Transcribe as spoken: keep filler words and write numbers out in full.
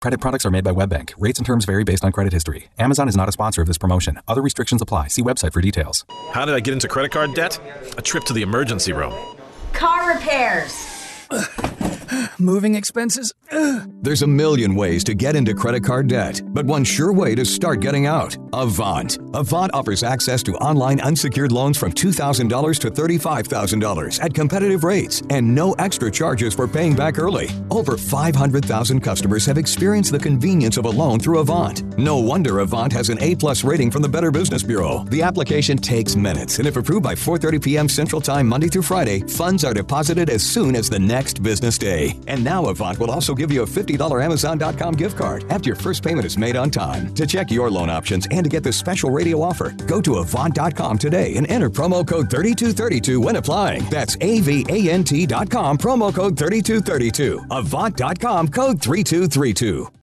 Credit products are made by WebBank. Rates and terms vary based on credit history. Amazon is not a sponsor of this promotion. Other restrictions apply. See website for details. How did I get into credit card debt? A trip to the emergency room. Car repairs. Moving expenses. There's a million ways to get into credit card debt, but one sure way to start getting out. Avant. Avant offers access to online unsecured loans from two thousand dollars to thirty-five thousand dollars at competitive rates and no extra charges for paying back early. Over five hundred thousand customers have experienced the convenience of a loan through Avant. No wonder Avant has an A-plus rating from the Better Business Bureau. The application takes minutes, and if approved by four thirty p.m. Central Time Monday through Friday, funds are deposited as soon as the next business day. And now Avant will also give you a fifty dollars Amazon dot com gift card after your first payment is made on time. To check your loan options and to get this special radio offer, go to Avant dot com today and enter promo code thirty-two thirty-two when applying. That's A V A N T dot com, promo code thirty-two thirty-two. Avant dot com, code three two three two.